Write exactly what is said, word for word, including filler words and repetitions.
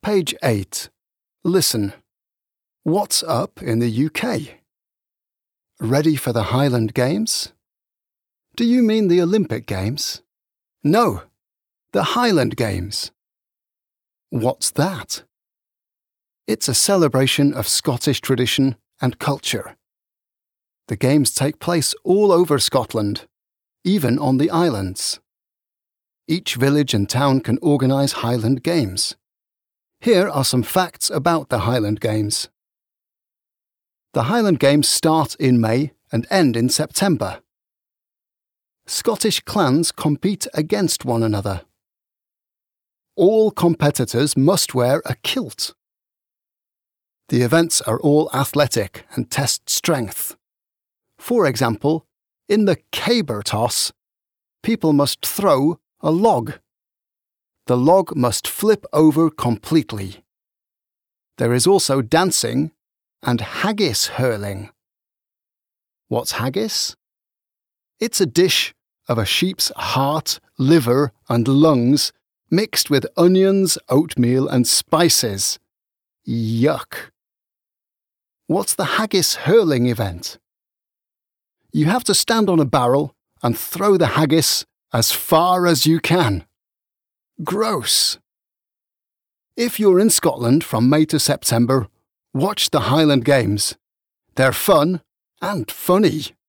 Page eight. Listen. What's up in the U K? Ready for the Highland Games? Do you mean the Olympic Games? No, the Highland Games. What's that? It's a celebration of Scottish tradition and culture. The games take place all over Scotland, even on the islands. Each village and town can organise Highland Games. Here are some facts about the Highland Games. The Highland Games start in May and end in September. Scottish clans compete against one another. All competitors must wear a kilt. The events are all athletic and test strength. For example, in the caber toss, people must throw a log. The log must flip over completely. There is also dancing and haggis hurling. What's haggis? It's a dish of a sheep's heart, liver, and lungs mixed with onions, oatmeal, and spices. Yuck! What's the haggis hurling event? You have to stand on a barrel and throw the haggis as far as you can. Gross! If you're in Scotland from May to September, watch the Highland Games. They're fun and funny.